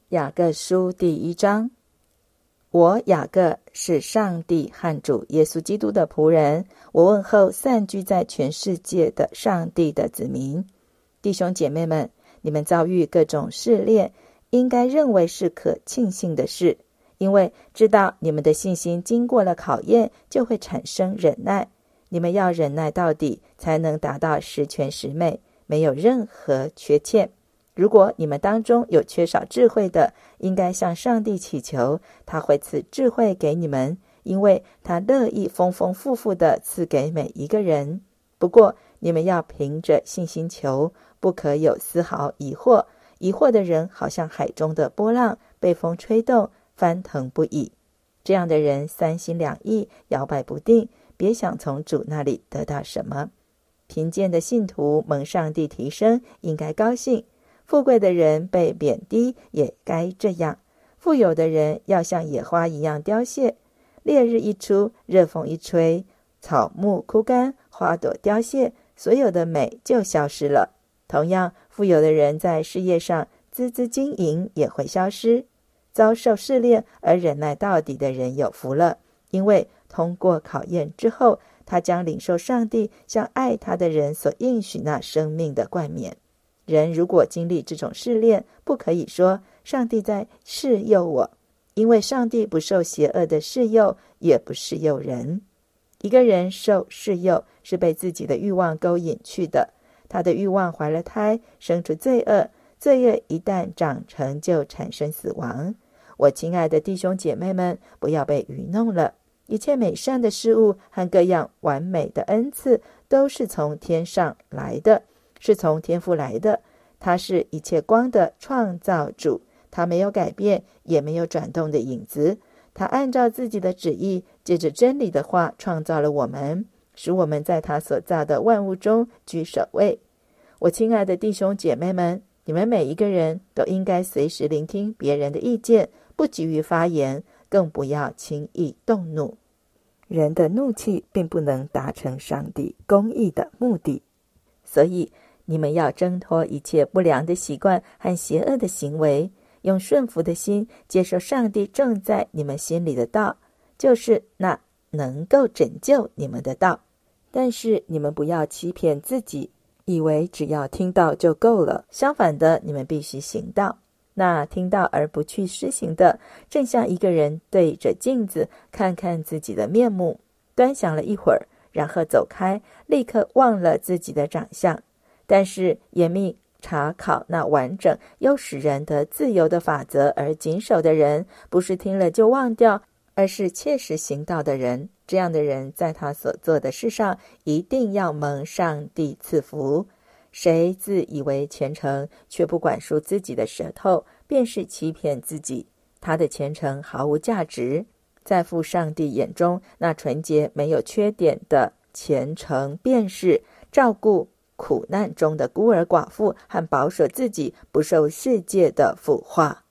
雅各书第1章。我雅各是上帝和主耶稣基督的仆人，我问候散居在全世界的上帝的子民。弟兄姐妹们，你们遭遇各种试炼，应该认为是可庆幸的事，因为知道你们的信心经过了考验，就会产生忍耐。你们要忍耐到底，才能达到十全十美，没有任何缺欠。如果你们当中有缺少智慧的，应该向上帝祈求，他会赐智慧给你们，因为他乐意丰丰富富地赐给每一个人。不过你们要凭着信心求，不可有丝毫疑惑。疑惑的人好像海中的波浪，被风吹动，翻腾不已。这样的人三心两意，摇摆不定，别想从主那里得到什么。贫贱的信徒蒙上帝提升，应该高兴；富贵的人被贬低，也该这样。富有的人要像野花一样凋谢，烈日一出，热风一吹，草木枯干，花朵凋谢，所有的美就消失了。同样，富有的人在事业上孜孜经营，也会消失。遭受试炼而忍耐到底的人有福了，因为通过考验之后，他将领受上帝向爱他的人所应许那生命的冠冕。人如果经历这种试炼，不可以说上帝在试诱我，因为上帝不受邪恶的试诱，也不试诱人。一个人受试诱，是被自己的欲望勾引去的，他的欲望怀了胎，生出罪恶，罪恶一旦长成，就产生死亡。我亲爱的弟兄姐妹们，不要被愚弄了。一切美善的事物和各样完美的恩赐，都是从天上来的，是从天父来的。他是一切光的创造主，他没有改变，也没有转动的影子。他按照自己的旨意，借着真理的话创造了我们，使我们在他所造的万物中居首位。我亲爱的弟兄姐妹们，你们每一个人都应该随时聆听别人的意见，不急于发言，更不要轻易动怒。人的怒气并不能达成上帝公义的目的，所以你们要挣脱一切不良的习惯和邪恶的行为，用顺服的心接受上帝种在你们心里的道，就是那能够拯救你们的道。但是你们不要欺骗自己，以为只要听到就够了。相反的，你们必须行道。那听到而不去施行的，正像一个人对着镜子看看自己的面目，端详了一会儿，然后走开，立刻忘了自己的长相。但是严密查考那完整又使人得自由的法则而谨守的人，不是听了就忘掉，而是切实行道的人。这样的人在他所做的事上一定要蒙上帝赐福。谁自以为虔诚，却不管束自己的舌头，便是欺骗自己，他的虔诚毫无价值。在父上帝眼中，那纯洁没有缺点的虔诚，便是照顾苦难中的孤儿寡妇，和保守自己不受世界的腐化。